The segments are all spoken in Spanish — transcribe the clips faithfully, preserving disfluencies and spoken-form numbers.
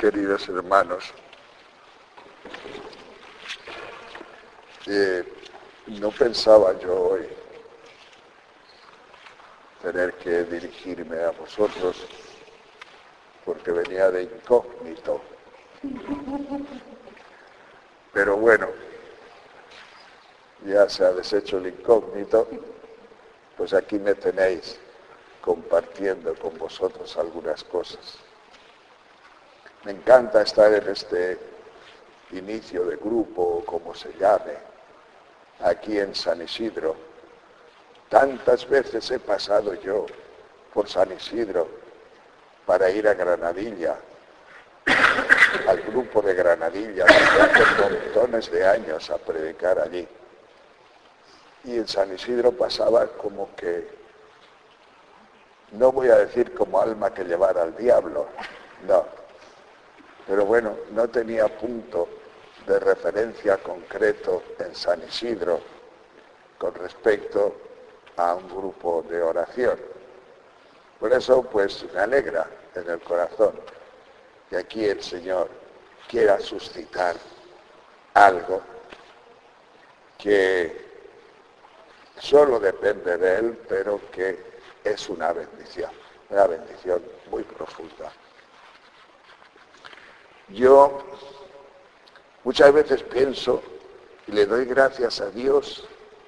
queridos hermanos, eh, no pensaba yo hoy tener que dirigirme a vosotros porque venía de incógnito. Pero bueno, ya se ha deshecho el incógnito, pues aquí me tenéis compartiendo con vosotros algunas cosas. Me encanta estar en este inicio de grupo, o como se llame, aquí en San Isidro. Tantas veces he pasado yo por San Isidro para ir a Granadilla, al grupo de Granadilla, desde hace montones de años a predicar allí. Y en San Isidro pasaba como que, no voy a decir como alma que llevara al diablo, no. Pero bueno, no tenía punto de referencia concreto en San Isidro con respecto a un grupo de oración. Por eso, pues, me alegra en el corazón que aquí el Señor quiera suscitar algo que solo depende de Él, pero que es una bendición, una bendición muy profunda. Yo muchas veces pienso y le doy gracias a Dios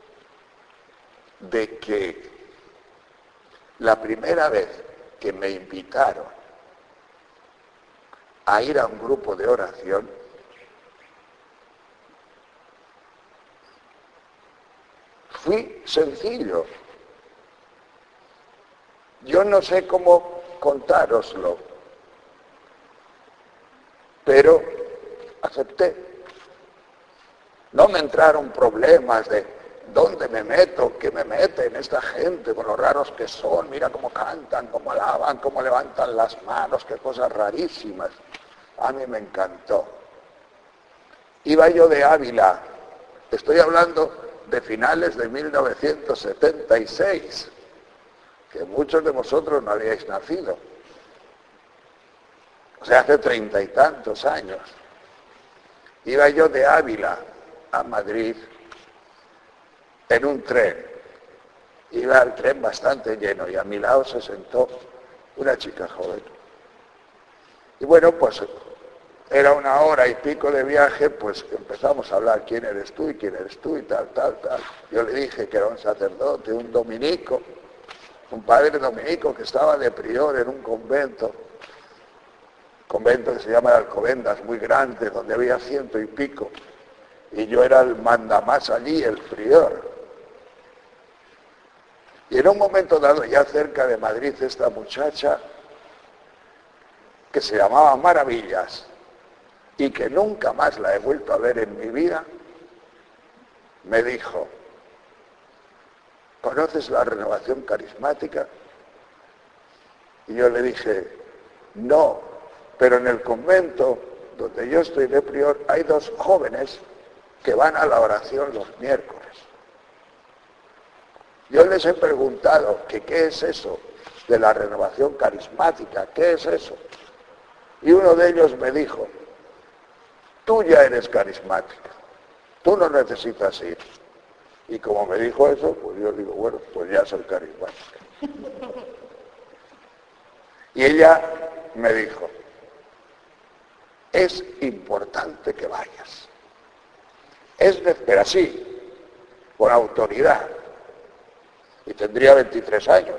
de que la primera vez que me invitaron a ir a un grupo de oración, fui sencillo. Yo no sé cómo contároslo, pero acepté. No me entraron problemas de dónde me meto, qué me meten esta gente, con lo raros que son, mira cómo cantan, cómo alaban, cómo levantan las manos, qué cosas rarísimas. A mí me encantó. Iba yo de Ávila, estoy hablando de finales de mil novecientos setenta y seis, que muchos de vosotros no habíais nacido. O sea, hace treinta y tantos años. Iba yo de Ávila a Madrid en un tren. Iba el tren bastante lleno y a mi lado se sentó una chica joven. Y bueno, pues era una hora y pico de viaje, pues empezamos a hablar quién eres tú y quién eres tú y tal, tal, tal. Yo le dije que era un sacerdote, un dominico, un padre dominico que estaba de prior en un convento. Convento que se llama Alcobendas, muy grande, donde había ciento y pico, y yo era el mandamás allí, el prior. Y en un momento dado, ya cerca de Madrid, esta muchacha, que se llamaba Maravillas, y que nunca más la he vuelto a ver en mi vida, me dijo, ¿conoces la renovación carismática? Y yo le dije, no. Pero en el convento donde yo estoy de prior hay dos jóvenes que van a la oración los miércoles. Yo les he preguntado que qué es eso de la renovación carismática, qué es eso. Y uno de ellos me dijo, tú ya eres carismática, tú no necesitas ir. Y como me dijo eso, pues yo digo, bueno, pues ya soy carismática. Y ella me dijo, es importante que vayas. Es, pero así, por autoridad. Y tendría veintitrés años.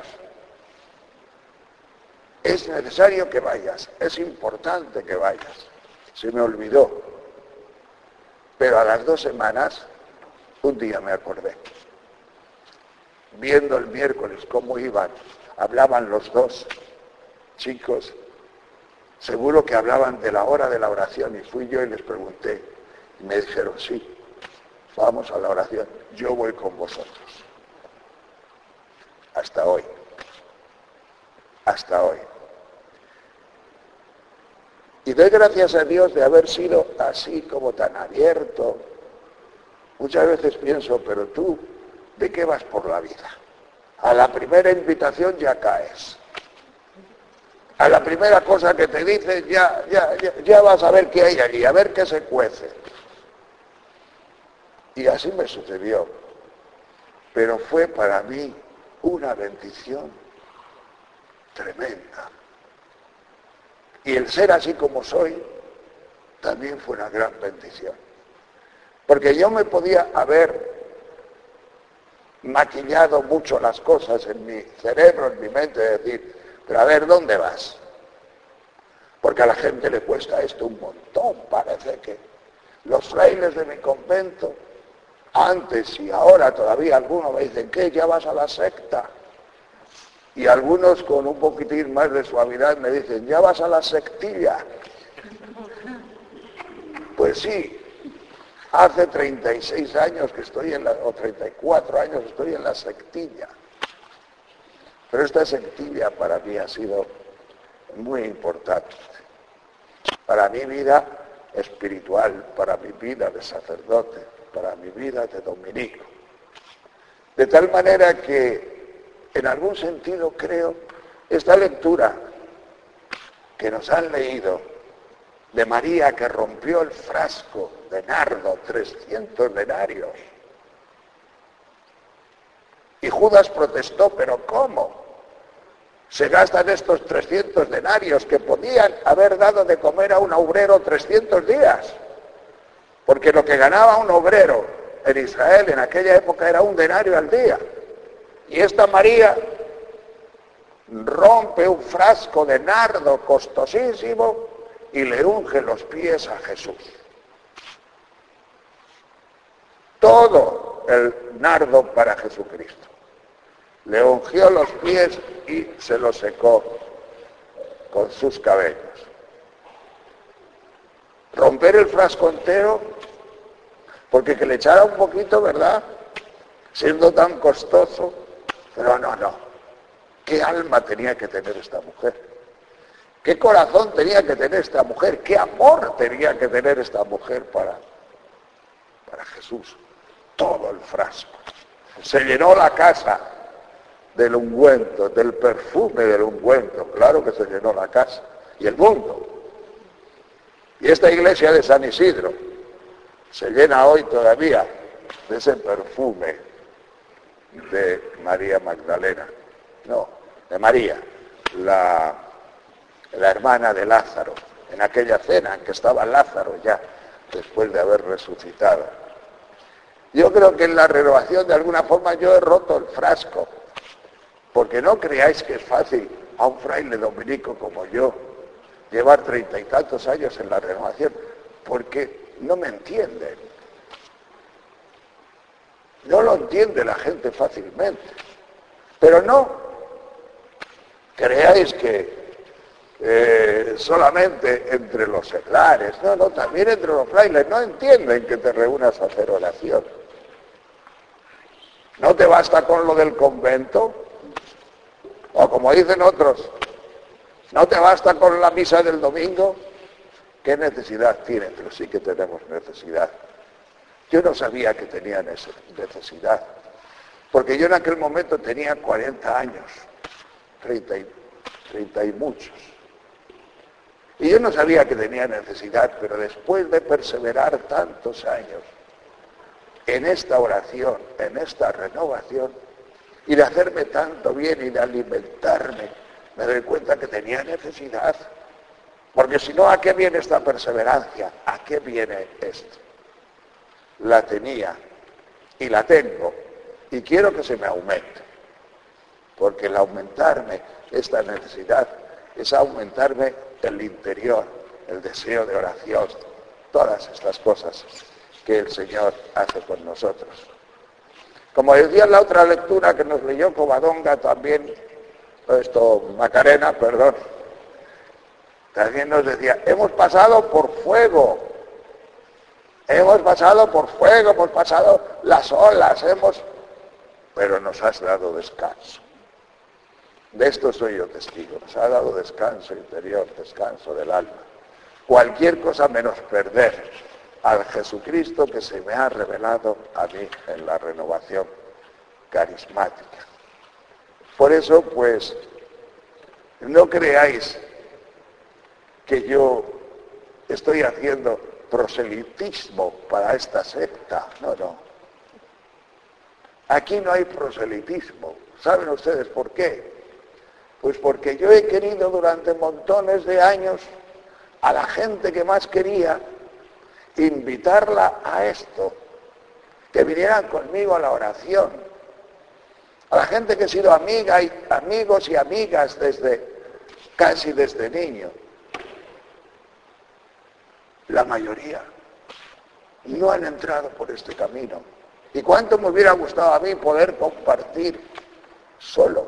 Es necesario que vayas, es importante que vayas. Se me olvidó. Pero a las dos semanas, un día me acordé. Viendo el miércoles cómo iban, hablaban los dos chicos. Seguro que hablaban de la hora de la oración y fui yo y les pregunté. Y me dijeron, sí, vamos a la oración, yo voy con vosotros. Hasta hoy. Hasta hoy. Y doy gracias a Dios de haber sido así como tan abierto. Muchas veces pienso, pero tú, ¿de qué vas por la vida? A la primera invitación ya caes. A la primera cosa que te dicen, ya, ya, ya, ya vas a ver qué hay allí, a ver qué se cuece. Y así me sucedió. Pero fue para mí una bendición tremenda. Y el ser así como soy, también fue una gran bendición. Porque yo me podía haber maquillado mucho las cosas en mi cerebro, en mi mente, de decir, pero a ver, ¿dónde vas? Porque a la gente le cuesta esto un montón, parece que los frailes de mi convento, antes y ahora todavía algunos me dicen, ¿qué? ¿Ya vas a la secta? Y algunos con un poquitín más de suavidad me dicen, ¿ya vas a la sectilla? Pues sí, hace treinta y seis años que estoy en la, o treinta y cuatro años estoy en la sectilla. Pero esta sectilla para mí ha sido muy importante. Para mi vida espiritual, para mi vida de sacerdote, para mi vida de dominico. De tal manera que, en algún sentido creo, esta lectura que nos han leído de María que rompió el frasco de nardo, trescientos denarios. Y Judas protestó, ¿pero cómo? Se gastan estos trescientos denarios que podían haber dado de comer a un obrero trescientos días. Porque lo que ganaba un obrero en Israel en aquella época era un denario al día. Y esta María rompe un frasco de nardo costosísimo y le unge los pies a Jesús. Todo el nardo para Jesucristo. Le ungió los pies y se los secó con sus cabellos. Romper el frasco entero, porque que le echara un poquito, ¿verdad? Siendo tan costoso, pero no, no. ¿Qué alma tenía que tener esta mujer? ¿Qué corazón tenía que tener esta mujer? ¿Qué amor tenía que tener esta mujer para, para Jesús? Todo el frasco. Se llenó la casa del ungüento, del perfume del ungüento. Claro que se llenó la casa. Y el mundo. Y esta iglesia de San Isidro se llena hoy todavía de ese perfume de María Magdalena. No, de María, la, la hermana de Lázaro, en aquella cena en que estaba Lázaro ya, después de haber resucitado. Yo creo que en la renovación de alguna forma yo he roto el frasco, porque no creáis que es fácil a un fraile dominico como yo llevar treinta y tantos años en la renovación, porque no me entienden. No lo entiende la gente fácilmente. Pero no creáis que eh, solamente entre los seglares, no, no, también entre los frailes, no entienden que te reúnas a hacer oración. ¿No te basta con lo del convento? O como dicen otros, ¿no te basta con la misa del domingo? ¿Qué necesidad tiene? Pero sí que tenemos necesidad. Yo no sabía que tenía necesidad, porque yo en aquel momento tenía cuarenta años, treinta y, treinta y muchos. Y yo no sabía que tenía necesidad, pero después de perseverar tantos años en esta oración, en esta renovación, y de hacerme tanto bien y de alimentarme, me doy cuenta que tenía necesidad. Porque si no, ¿a qué viene esta perseverancia? ¿A qué viene esto? La tenía y la tengo y quiero que se me aumente. Porque el aumentarme esta necesidad es aumentarme el interior, el deseo de oración, todas estas cosas que el Señor hace con nosotros. Como decía en la otra lectura que nos leyó Covadonga también, esto, Macarena, perdón, también nos decía, hemos pasado por fuego, hemos pasado por fuego, hemos pasado las olas, hemos... pero nos has dado descanso. De esto soy yo testigo, nos ha dado descanso interior, descanso del alma. Cualquier cosa menos perder al Jesucristo que se me ha revelado a mí en la renovación carismática. Por eso, pues, no creáis que yo estoy haciendo proselitismo para esta secta. No, no. Aquí no hay proselitismo. ¿Saben ustedes por qué? Pues porque yo he querido durante montones de años a la gente que más quería invitarla a esto, que vinieran conmigo a la oración, a la gente que he sido amiga y amigos y amigas desde casi desde niño. La mayoría no han entrado por este camino. Y cuánto me hubiera gustado a mí poder compartir solo,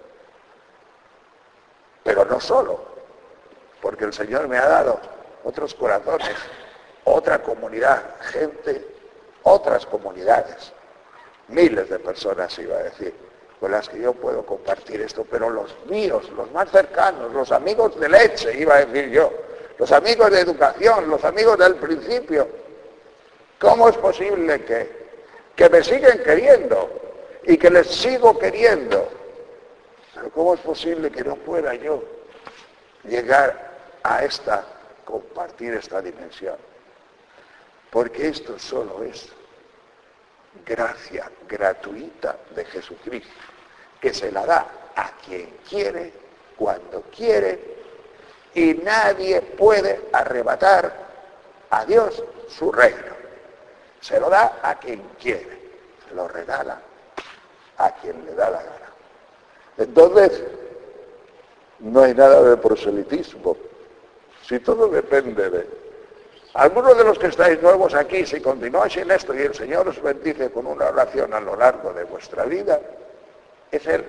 pero no solo, porque el Señor me ha dado otros corazones, otra comunidad, gente, otras comunidades, miles de personas iba a decir, con las que yo puedo compartir esto, pero los míos, los más cercanos, los amigos de leche, iba a decir yo, los amigos de educación, los amigos del principio, ¿cómo es posible que, que me siguen queriendo y que les sigo queriendo? Pero ¿cómo es posible que no pueda yo llegar a esta, compartir esta dimensión? Porque esto solo es gracia gratuita de Jesucristo, que se la da a quien quiere, cuando quiere, y nadie puede arrebatar a Dios su reino. Se lo da a quien quiere, se lo regala a quien le da la gana. Entonces, no hay nada de proselitismo, si todo depende de... Algunos de los que estáis nuevos aquí, si continuáis en esto y el Señor os bendice con una oración a lo largo de vuestra vida, es Él.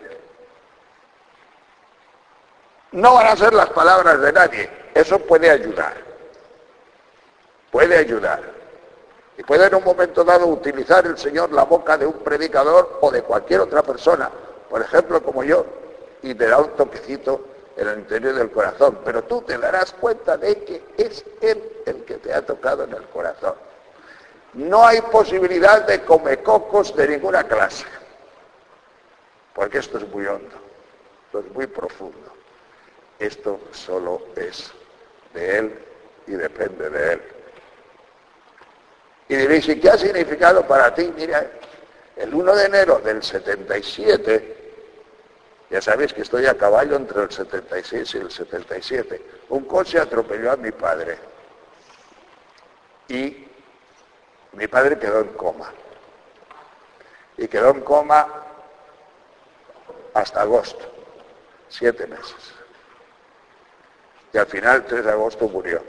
No van a ser las palabras de nadie, eso puede ayudar, puede ayudar. Y puede en un momento dado utilizar el Señor la boca de un predicador o de cualquier otra persona, por ejemplo como yo, y te da un toquecito en el interior del corazón, pero tú te darás cuenta de que es Él el que te ha tocado en el corazón. No hay posibilidad de comecocos de ninguna clase, porque esto es muy hondo, esto es muy profundo. Esto solo es de Él y depende de Él. Y diréis, ¿y qué ha significado para ti? Mira, el uno de enero del setenta y siete, ya sabéis que estoy a caballo entre el setenta y seis y el setenta y siete, un coche atropelló a mi padre. Y mi padre quedó en coma. Y quedó en coma hasta agosto, siete meses. Y al final, el tres de agosto, murió.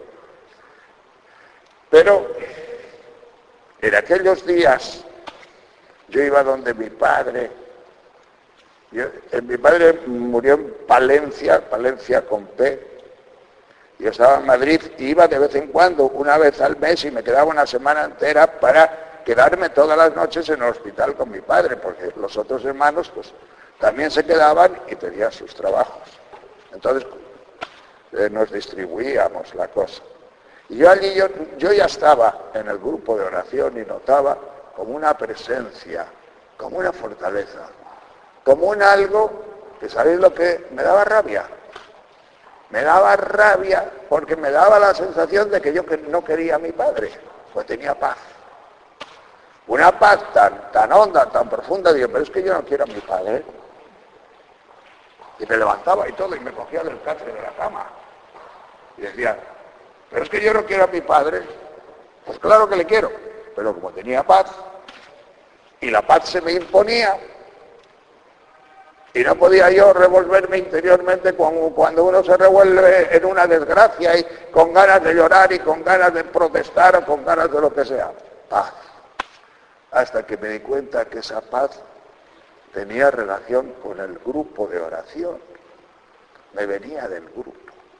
Pero en aquellos días yo iba donde mi padre. Yo, eh, mi padre murió en Palencia, Palencia con P. Yo estaba en Madrid y iba de vez en cuando, una vez al mes, y me quedaba una semana entera para quedarme todas las noches en el hospital con mi padre, porque los otros hermanos pues también se quedaban y tenían sus trabajos. Entonces eh, nos distribuíamos la cosa. Y yo allí, yo, yo ya estaba en el grupo de oración y notaba como una presencia, como una fortaleza, como un algo que, ¿sabéis lo que me daba rabia? Me daba rabia porque me daba la sensación de que yo no quería a mi padre, pues tenía paz. Una paz tan, tan honda, tan profunda, digo, pero es que yo no quiero a mi padre. Y me levantaba y todo, y me cogía del catre de la cama. Y decía, pero es que yo no quiero a mi padre. Pues claro que le quiero, pero como tenía paz, y la paz se me imponía, y no podía yo revolverme interiormente cuando uno se revuelve en una desgracia y con ganas de llorar y con ganas de protestar o con ganas de lo que sea. Paz. Hasta que me di cuenta que esa paz tenía relación con el grupo de oración. Me venía del grupo.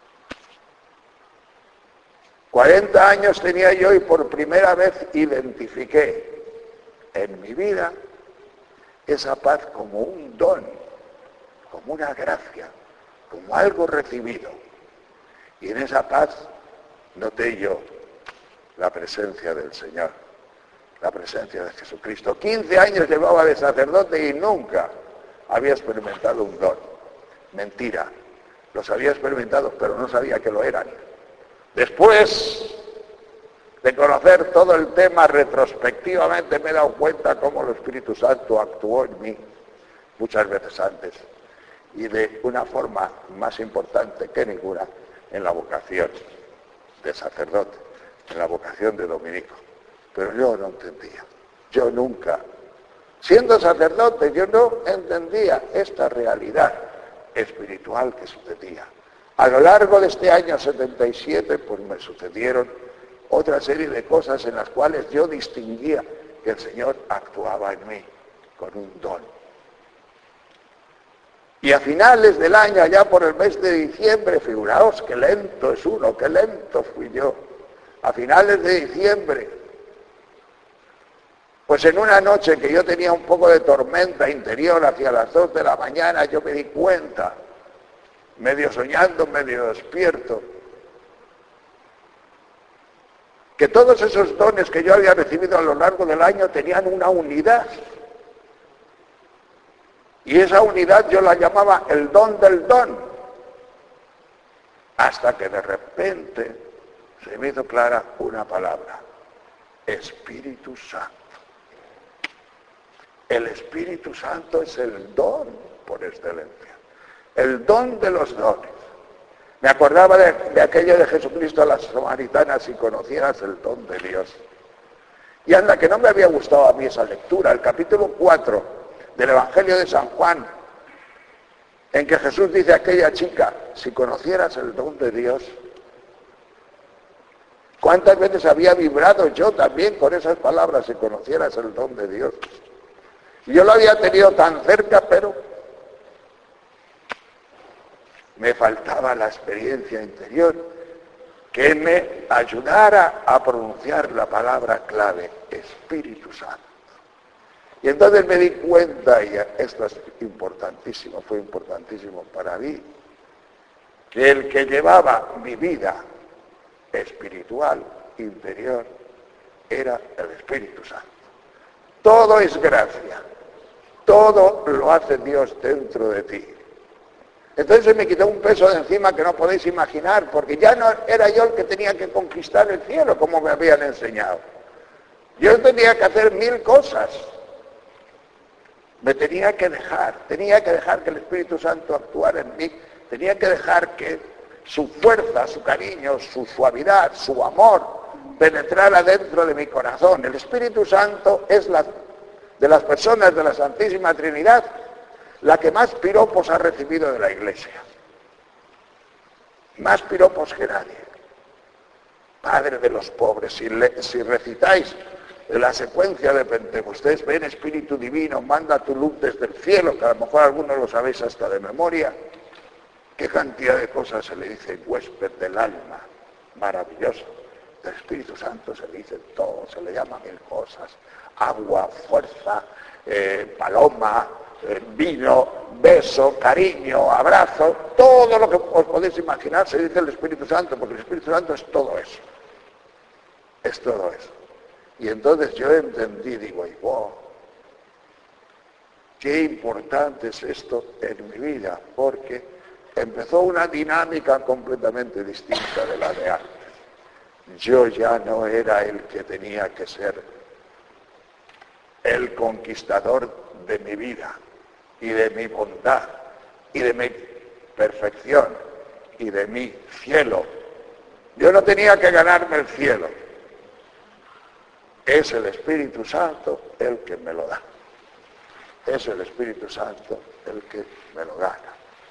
cuarenta años tenía yo y por primera vez identifiqué en mi vida esa paz como un don, como una gracia, como algo recibido. Y en esa paz noté yo la presencia del Señor, la presencia de Jesucristo. quince años llevaba de sacerdote y nunca había experimentado un don. Mentira, los había experimentado, pero no sabía que lo eran. Después de conocer todo el tema retrospectivamente, me he dado cuenta cómo el Espíritu Santo actuó en mí muchas veces antes y de una forma más importante que ninguna en la vocación de sacerdote, en la vocación de dominico. Pero yo no entendía, yo nunca, siendo sacerdote, yo no entendía esta realidad espiritual que sucedía. A lo largo de este año setenta y siete, pues me sucedieron otra serie de cosas en las cuales yo distinguía que el Señor actuaba en mí con un don. Y a finales del año, allá por el mes de diciembre, figuraos qué lento es uno, qué lento fui yo. A finales de diciembre, pues en una noche que yo tenía un poco de tormenta interior hacia las dos de la mañana, yo me di cuenta, medio soñando, medio despierto, que todos esos dones que yo había recibido a lo largo del año tenían una unidad. Y esa unidad yo la llamaba el don del don. Hasta que de repente se me hizo clara una palabra: Espíritu Santo. El Espíritu Santo es el don por excelencia. El don de los dones. Me acordaba de, de aquello de Jesucristo a las samaritanas: si conocieras el don de Dios. Y anda, que no me había gustado a mí esa lectura, el capítulo cuatro del Evangelio de San Juan, en que Jesús dice a aquella chica: si conocieras el don de Dios. ¿Cuántas veces había vibrado yo también con esas palabras: si conocieras el don de Dios? Y yo lo había tenido tan cerca, pero me faltaba la experiencia interior que me ayudara a pronunciar la palabra clave: Espíritu Santo. Y entonces me di cuenta, y esto es importantísimo, fue importantísimo para mí, que el que llevaba mi vida espiritual, interior, era el Espíritu Santo. Todo es gracia, todo lo hace Dios dentro de ti. Entonces se me quitó un peso de encima que no podéis imaginar, porque ya no era yo el que tenía que conquistar el cielo, como me habían enseñado. Yo tenía que hacer mil cosas. Me tenía que dejar, tenía que dejar que el Espíritu Santo actuara en mí, tenía que dejar que su fuerza, su cariño, su suavidad, su amor penetrara dentro de mi corazón. El Espíritu Santo es la, de las personas de la Santísima Trinidad, la que más piropos ha recibido de la Iglesia. Más piropos que nadie. Padre de los pobres. Si, le, si recitáis la secuencia de Pentecostés: ven Espíritu Divino, manda tu luz desde el cielo, que a lo mejor algunos lo sabéis hasta de memoria, qué cantidad de cosas se le dice: huésped del alma, maravilloso. Del Espíritu Santo se le dice todo, se le llama mil cosas: agua, fuerza, eh, paloma, eh, vino, beso, cariño, abrazo, todo lo que os podéis imaginar se dice el Espíritu Santo, porque el Espíritu Santo es todo eso, es todo eso. Y entonces yo entendí, digo, y wow, qué importante es esto en mi vida, porque empezó una dinámica completamente distinta de la de antes. Yo ya no era el que tenía que ser el conquistador de mi vida y de mi bondad y de mi perfección y de mi cielo. Yo no tenía que ganarme el cielo. Es el Espíritu Santo el que me lo da. Es el Espíritu Santo el que me lo gana.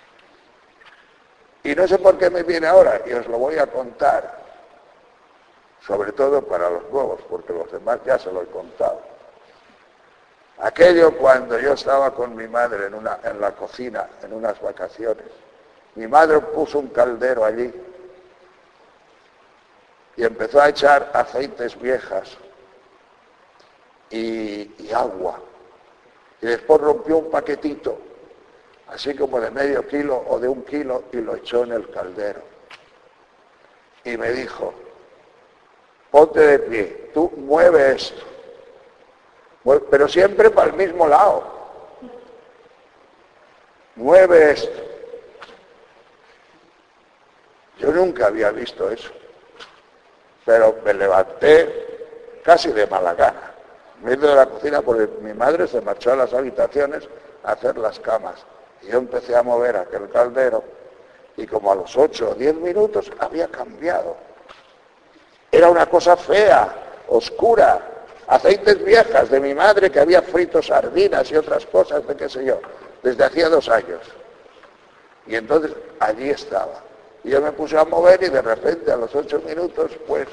Y no sé por qué me viene ahora, y os lo voy a contar, sobre todo para los nuevos, porque los demás ya se lo he contado. Aquello cuando yo estaba con mi madre en, una, en la cocina, en unas vacaciones. Mi madre puso un caldero allí y empezó a echar aceites viejas y, y agua. Y después rompió un paquetito, así como de medio kilo o de un kilo, y lo echó en el caldero. Y me dijo: ponte de pie, tú mueve esto. Pero siempre para el mismo lado. Mueve esto. Yo nunca había visto eso. Pero me levanté casi de mala gana. Me he ido de la cocina porque mi madre se marchó a las habitaciones a hacer las camas. Y yo empecé a mover aquel caldero y como a los ocho o diez minutos había cambiado. Era una cosa fea, oscura, aceites viejas de mi madre que había frito sardinas y otras cosas de qué sé yo, desde hacía dos años. Y entonces allí estaba. Y yo me puse a mover y de repente a los ocho minutos, pues,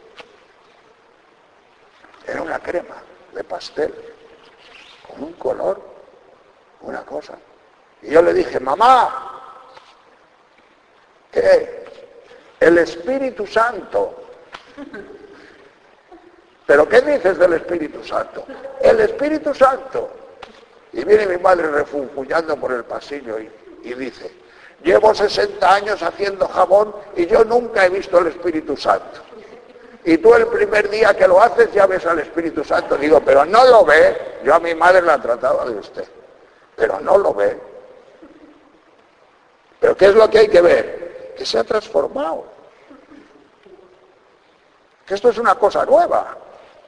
era una crema de pastel, con un color, una cosa. Y yo le dije, mamá, ¿qué? El Espíritu Santo. ¿Pero qué dices del Espíritu Santo? El Espíritu Santo. Y viene mi madre refunfuñando por el pasillo y, y dice, llevo sesenta años haciendo jabón y yo nunca he visto el Espíritu Santo. Y tú el primer día que lo haces ya ves al Espíritu Santo. Digo, pero no lo ve. Yo a mi madre la trataba de usted. Pero no lo ve. ¿Pero qué es lo que hay que ver? Que se ha transformado. Que esto es una cosa nueva.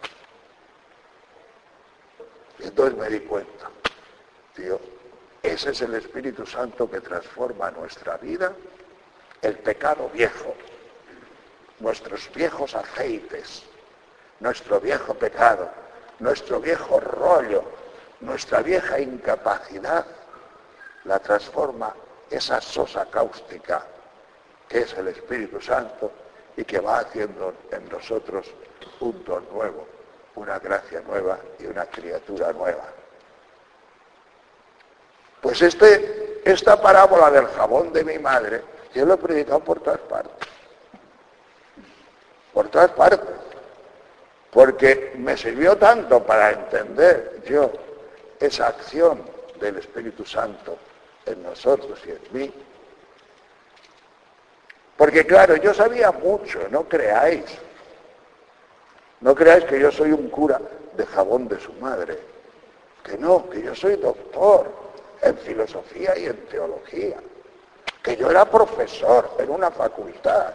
Y entonces me di cuenta, tío, ese es el Espíritu Santo que transforma nuestra vida, el pecado viejo, nuestros viejos aceites, nuestro viejo pecado, nuestro viejo rollo, nuestra vieja incapacidad, la transforma esa sosa cáustica que es el Espíritu Santo y que va haciendo en nosotros un don nuevo, una gracia nueva y una criatura nueva. Pues este, esta parábola del jabón de mi madre, yo lo he predicado por todas partes. Por todas partes. Porque me sirvió tanto para entender yo esa acción del Espíritu Santo en nosotros y en mí. Porque claro, yo sabía mucho, no creáis. No creáis que yo soy un cura de jabón de su madre. Que no, que yo soy doctor en filosofía y en teología. Que yo era profesor en una facultad.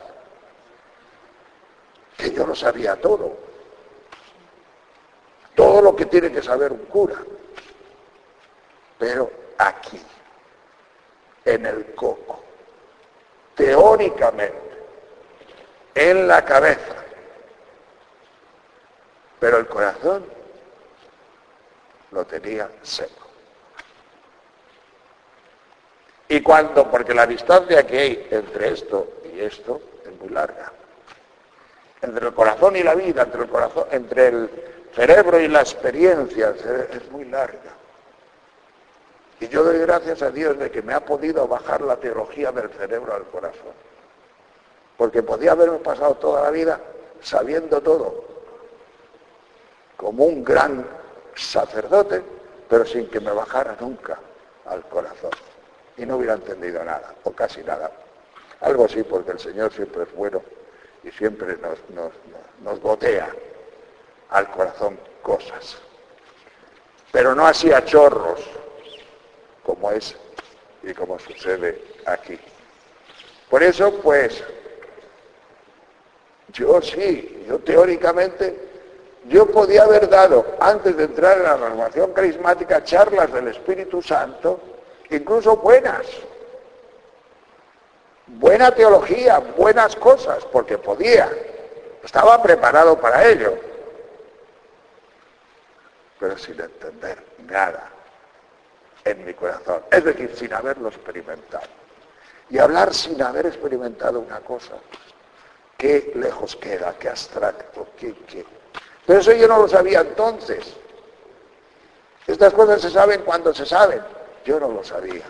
Que yo lo sabía todo. Todo lo que tiene que saber un cura. Pero aquí, en el coco, teóricamente, en la cabeza, pero el corazón lo tenía seco. Y cuando, porque la distancia que hay entre esto y esto es muy larga. Entre el corazón y la vida, entre el corazón, entre el cerebro y la experiencia, es muy larga. Y yo doy gracias a Dios de que me ha podido bajar la teología del cerebro al corazón. Porque podía haberme pasado toda la vida sabiendo todo, como un gran sacerdote, pero sin que me bajara nunca al corazón. Y no hubiera entendido nada, o casi nada. Algo sí, porque el Señor siempre es bueno y siempre nos, nos, nos botea al corazón cosas. Pero no así a chorros, como es y como sucede aquí. Por eso, pues, yo sí, yo teóricamente, yo podía haber dado, antes de entrar en la renovación carismática, charlas del Espíritu Santo, incluso buenas, buena teología, buenas cosas, porque podía, estaba preparado para ello, pero sin entender nada en mi corazón, es decir, sin haberlo experimentado. Y hablar sin haber experimentado una cosa, qué lejos queda, qué abstracto, qué, qué. Pero eso yo no lo sabía entonces. Estas cosas se saben cuando se saben. Yo no lo sabía.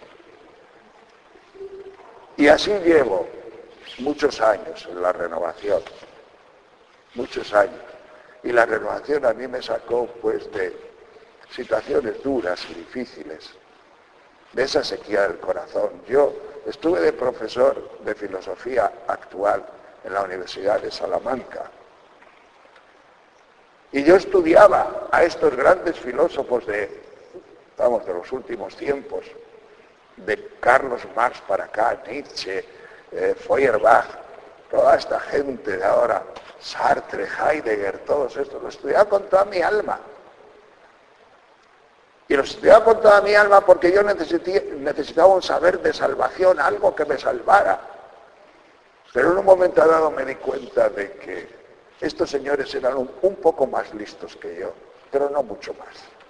Y así llevo muchos años en la renovación. Muchos años. Y la renovación a mí me sacó, pues, de situaciones duras y difíciles. De esa sequía del corazón. Yo estuve de profesor de filosofía actual en la Universidad de Salamanca. Y yo estudiaba a estos grandes filósofos de, vamos, de los últimos tiempos, de Carlos Marx para acá, Nietzsche, eh, Feuerbach, toda esta gente de ahora, Sartre, Heidegger, todos estos, lo estudiaba con toda mi alma. Y lo estudiaba con toda mi alma porque yo necesitaba un saber de salvación, algo que me salvara. Pero en un momento dado me di cuenta de que estos señores eran un, un poco más listos que yo, pero no mucho más.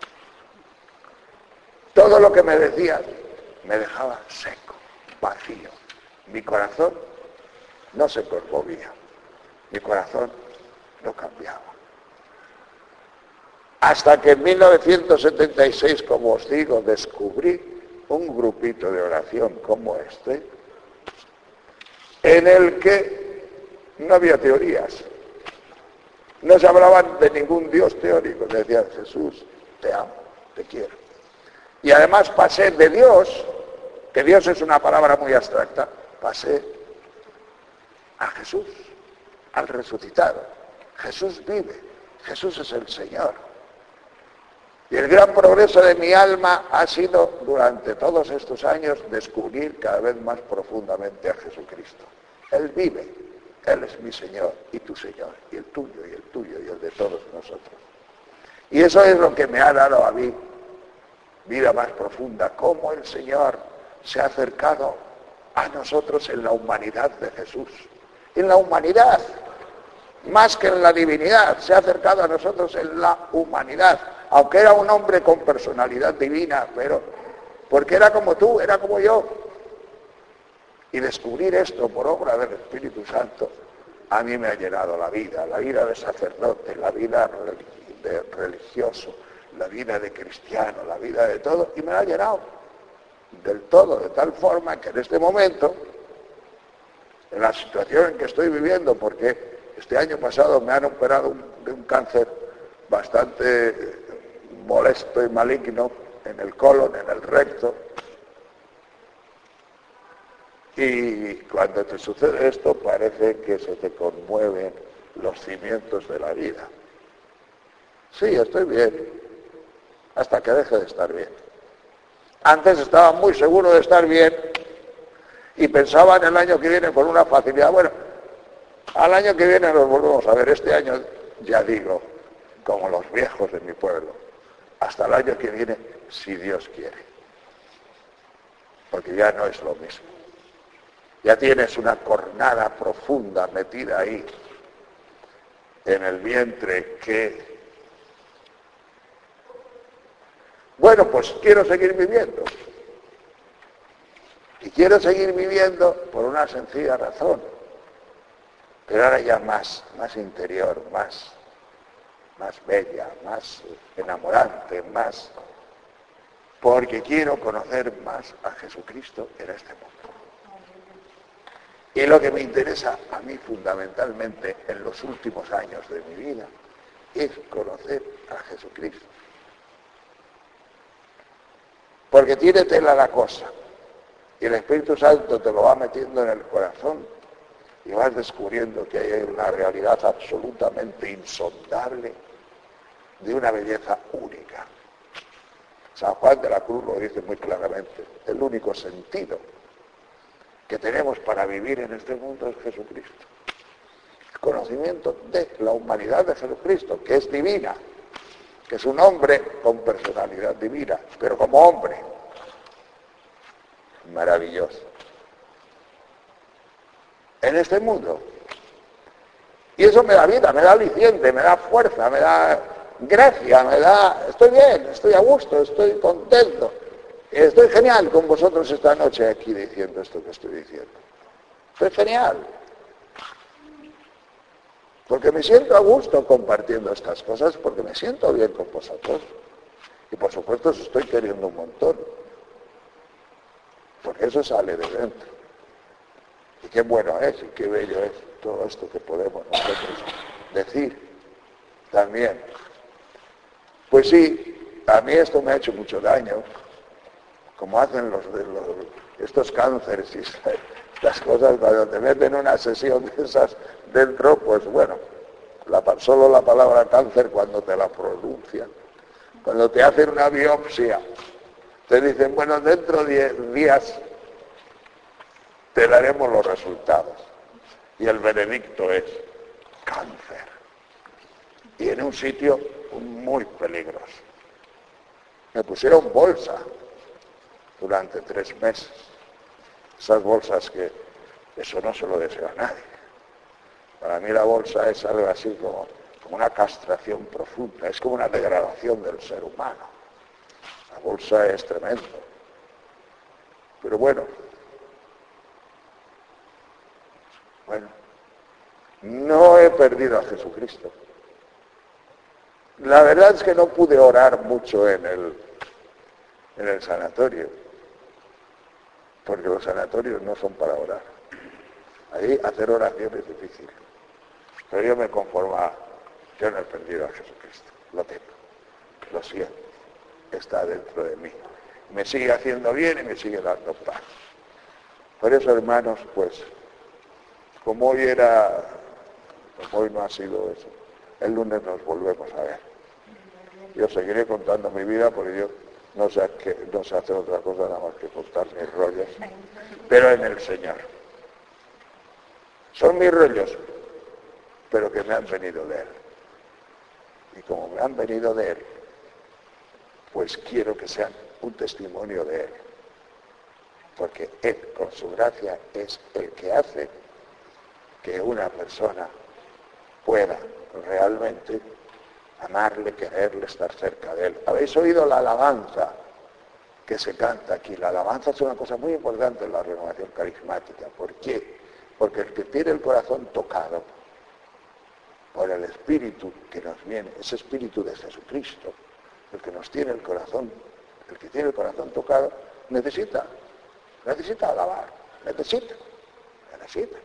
Todo lo que me decían me dejaba seco, vacío. Mi corazón no se conmovía, mi corazón no cambiaba. Hasta que en mil novecientos setenta y seis, como os digo, descubrí un grupito de oración como este, en el que no había teorías. No se hablaban de ningún Dios teórico. Decían, Jesús, te amo, te quiero. Y además pasé de Dios, que Dios es una palabra muy abstracta, pasé a Jesús, al resucitado. Jesús vive, Jesús es el Señor. Y el gran progreso de mi alma ha sido, durante todos estos años, descubrir cada vez más profundamente a Jesucristo. Él vive, Él es mi Señor y tu Señor, y el tuyo, y el tuyo, y el de todos nosotros. Y eso es lo que me ha dado a mí vida más profunda, cómo el Señor se ha acercado a nosotros en la humanidad de Jesús. En la humanidad, más que en la divinidad, se ha acercado a nosotros en la humanidad. Aunque era un hombre con personalidad divina, pero porque era como tú, era como yo. Y descubrir esto por obra del Espíritu Santo, a mí me ha llenado la vida, la vida de sacerdote, la vida de religioso, la vida de cristiano, la vida de todo, y me la ha llenado del todo, de tal forma que en este momento, en la situación en que estoy viviendo, porque este año pasado me han operado un, de un cáncer bastante molesto y maligno en el colon, en el recto. Y cuando te sucede esto parece que se te conmueven los cimientos de la vida. Sí, estoy bien, hasta que deje de estar bien. Antes estaba muy seguro de estar bien y pensaba en el año que viene con una facilidad. Bueno, al año que viene nos volvemos a ver. Este año, ya digo, como los viejos de mi pueblo, hasta el año que viene, si Dios quiere. Porque ya no es lo mismo. Ya tienes una cornada profunda metida ahí, en el vientre, que... Bueno, pues quiero seguir viviendo. Y quiero seguir viviendo por una sencilla razón. Pero ahora ya más, más interior, más... más bella, más enamorante, más, porque quiero conocer más a Jesucristo en este mundo. Y lo que me interesa a mí fundamentalmente en los últimos años de mi vida es conocer a Jesucristo. Porque tiene tela la cosa, y el Espíritu Santo te lo va metiendo en el corazón, y vas descubriendo que hay una realidad absolutamente insondable, de una belleza única. San Juan de la Cruz lo dice muy claramente, el único sentido que tenemos para vivir en este mundo es Jesucristo. El conocimiento de la humanidad de Jesucristo, que es divina, que es un hombre con personalidad divina, pero como hombre, maravilloso. En este mundo. Y eso me da vida, me da aliciente, me da fuerza, me da gracia, me da... Estoy bien, estoy a gusto, estoy contento. Estoy genial con vosotros esta noche aquí diciendo esto que estoy diciendo. Estoy genial. Porque me siento a gusto compartiendo estas cosas, porque me siento bien con vosotros. Y por supuesto os estoy queriendo un montón. Porque eso sale de dentro. Y qué bueno es y qué bello es todo esto que podemos nosotros decir también. Pues sí, a mí esto me ha hecho mucho daño, como hacen los, los estos cánceres y estas cosas, cuando te meten una sesión de esas dentro, pues bueno, la, solo la palabra cáncer cuando te la pronuncian, cuando te hacen una biopsia, te dicen, bueno, dentro de diez días te daremos los resultados. Y el veredicto es cáncer. cáncer. Y en un sitio muy peligroso. Me pusieron bolsa durante tres meses. Esas bolsas que eso no se lo deseo a nadie. Para mí la bolsa es algo así como, como una castración profunda, es como una degradación del ser humano. La bolsa es tremendo. Pero bueno, bueno, no he perdido a Jesucristo. La verdad es que no pude orar mucho en el, en el sanatorio, porque los sanatorios no son para orar. Ahí hacer oración es difícil. Pero yo me conformaba, yo no he perdido a Jesucristo, lo tengo, lo siento, está dentro de mí. Me sigue haciendo bien y me sigue dando paz. Por eso, hermanos, pues, como hoy era, como hoy no ha sido eso, el lunes nos volvemos a ver. Yo seguiré contando mi vida porque yo no sé, qué, no sé hacer otra cosa nada más que contar mis rollos, pero en el Señor. Son mis rollos, pero que me han venido de Él. Y como me han venido de Él, pues quiero que sean un testimonio de Él. Porque Él, con su gracia, es el que hace que una persona pueda realmente amarle, quererle, estar cerca de Él. ¿Habéis oído la alabanza que se canta aquí? La alabanza es una cosa muy importante en la renovación carismática. ¿Por qué? Porque el que tiene el corazón tocado por el Espíritu que nos viene, ese Espíritu de Jesucristo, el que nos tiene el corazón, el que tiene el corazón tocado, necesita, necesita alabar, necesita, necesita.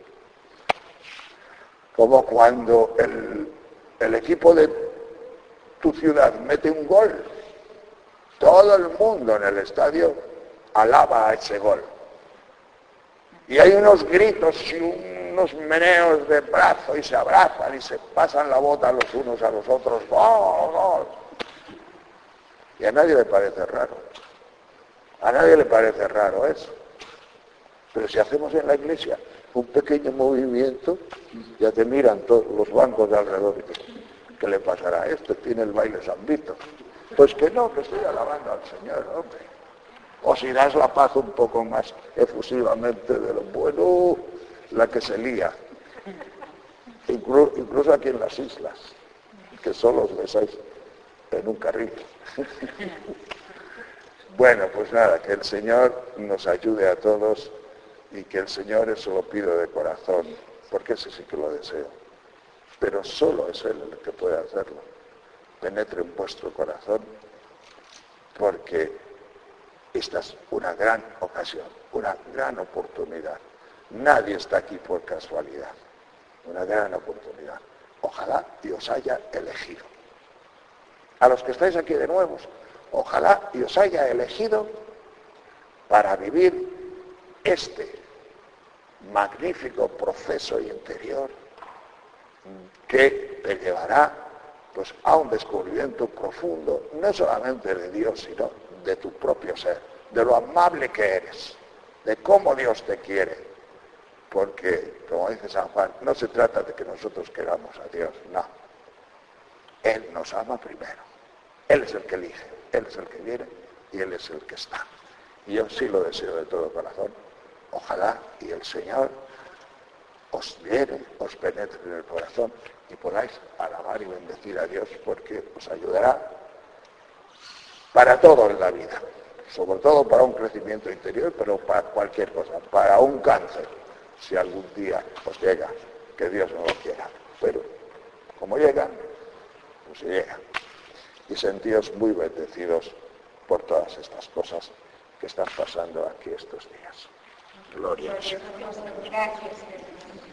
Como cuando el, el equipo de tu ciudad mete un gol, todo el mundo en el estadio alaba a ese gol. Y hay unos gritos y unos meneos de brazo y se abrazan y se pasan la bota los unos a los otros. ¡Gol, gol! Y a nadie le parece raro. A nadie le parece raro eso. Pero si hacemos en la iglesia un pequeño movimiento, ya te miran todos los bancos de alrededor y dicen, ¿qué le pasará a esto? Tiene el baile San Vito. Pues que no, que estoy alabando al Señor, hombre. O si das la paz un poco más efusivamente de lo bueno, la que se lía. Inclu- incluso aquí en las islas, que solo os besáis en un carril. Bueno, pues nada, que el Señor nos ayude a todos y que el Señor, eso lo pido de corazón, porque ese sí que lo deseo. Pero solo es Él el que puede hacerlo. Penetre en vuestro corazón, porque esta es una gran ocasión, una gran oportunidad. Nadie está aquí por casualidad. Una gran oportunidad. Ojalá y os haya elegido. A los que estáis aquí de nuevos, ojalá y os haya elegido para vivir este magnífico proceso interior que te llevará pues, a un descubrimiento profundo, no solamente de Dios, sino de tu propio ser, de lo amable que eres, de cómo Dios te quiere. Porque, como dice San Juan, no se trata de que nosotros queramos a Dios, no. Él nos ama primero. Él es el que elige, Él es el que viene y Él es el que está. Y yo sí lo deseo de todo corazón. Ojalá y el Señor os viene, os penetre en el corazón y podáis alabar y bendecir a Dios porque os ayudará para todo en la vida, sobre todo para un crecimiento interior, pero para cualquier cosa, para un cáncer, si algún día os llega, que Dios no lo quiera, pero como llega, pues llega. Y sentíos muy bendecidos por todas estas cosas que están pasando aquí estos días. Gloria a Dios. Gracias.